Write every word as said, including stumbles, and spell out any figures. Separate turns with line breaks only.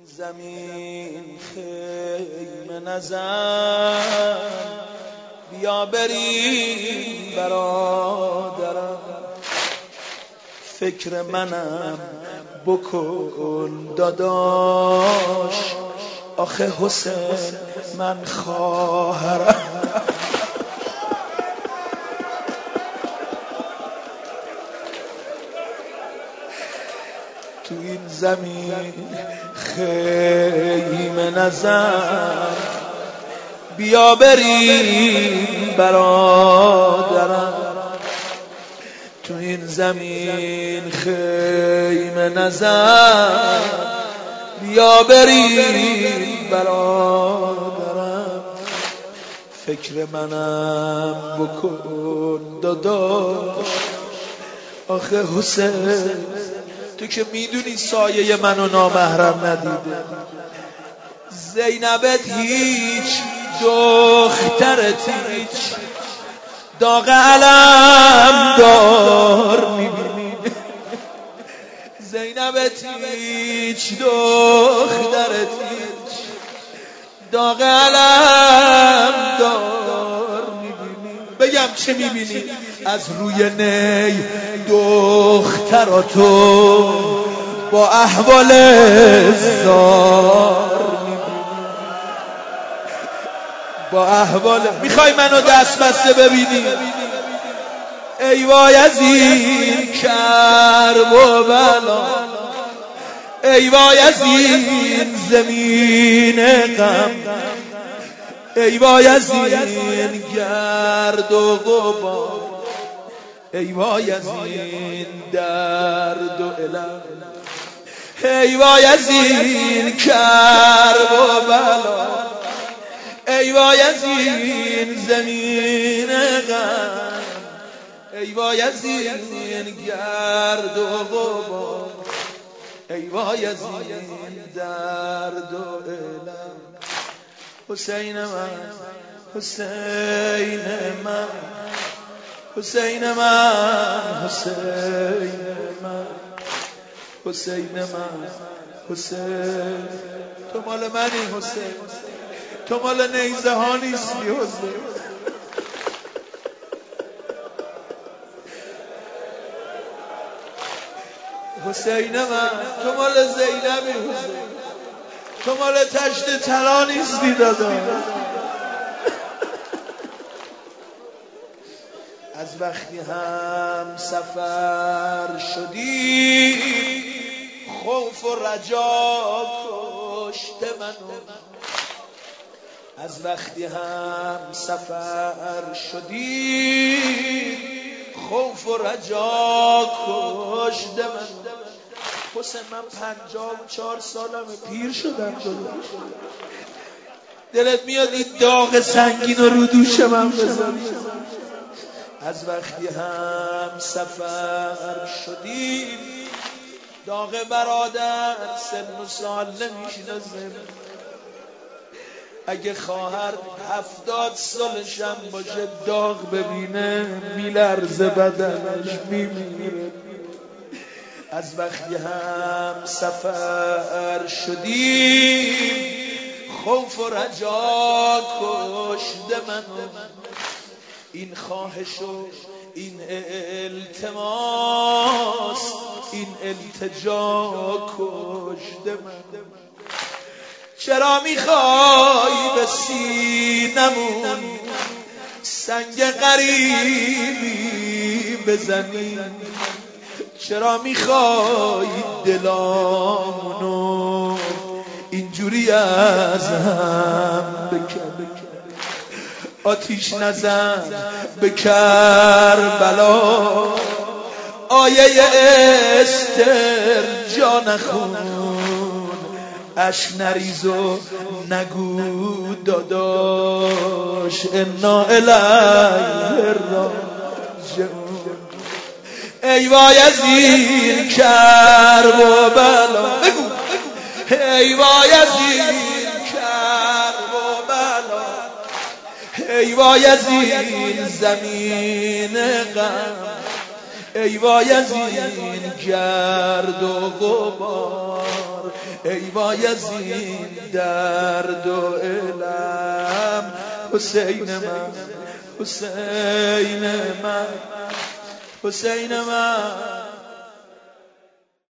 زمین خیمه نزن، بیا بریم برادرم، فکر منم بکن داداش، آخه حسین من خواهرم. تو این زمین خیمه نزن، بیا بریم برادرم، تو این زمین خیمه نزن، بیا بریم برادرم، فکر منم بکن داداش، آخه حسین تو که میدونی سایه منو نامحرم ندیده، زینبت هیچ، دخترت هیچ، داغ علم دار میبینی، زینبت هیچ، دخترت هیچ، داغ علم دار میبینی. بگم چه میبینی؟ از روی نی دختراتو با احوال زار میبینی، با احوال. میخوای منو دست بسته ببینی؟ ای وای از این کرب و بلا، ای وای از این زمین غم، ای وای از این گرد و غبار، ای وای از این درد و الم، ای وای از این کرب و بلا، ای وای از این زمین غم، ای وای از این گرد و غبار، ای وای از این درد و الم. حسین من، حسین من، حسین من، حسین من، حسین من، حسین. تو مال منی حسین، تو مال نیزه ها نیستی حسین. حسین من، تو مال زینبی حسین، تو مال تشت طلا نیستی دادا. از وقتی هم سفر شدی، خوف و رجا کشته منو، از وقتی هم سفر شدی، خوف و رجا کشته منو. حسین من پنجاه و چهار سالمه، پیر شدم داداش، دلت میاد این داغ سنگین رو رو دوش من بذاری؟ از وقتی هم سفر شدی، داغ برادر سن و سال نمیشناسه، اگه خواهر هفتاد سالشم باشه داغ ببینه میلرزه بدنش میمیره. از وقتی هم سفر شدی، خوف و رجا کشته منو، این خواهش و این التماس، این التجا کشته منو. چرا میخوای به سینمون سنگ غریبی بزنی؟ چرا میخوای دلامونو اینجوری از هم بکنی؟ آتیش نزن به کربلا، آیه استرجا نخون، اشک نریز و نگو داداش انا الیه راجعون. ای وای از این کرب و بلا، بگو ای وای از این کرب و بلا، ای وای از این زمین غم، ای وای از این گرد و غبار، ای وای از این درد و الم. حسین من، حسین من، حسین من.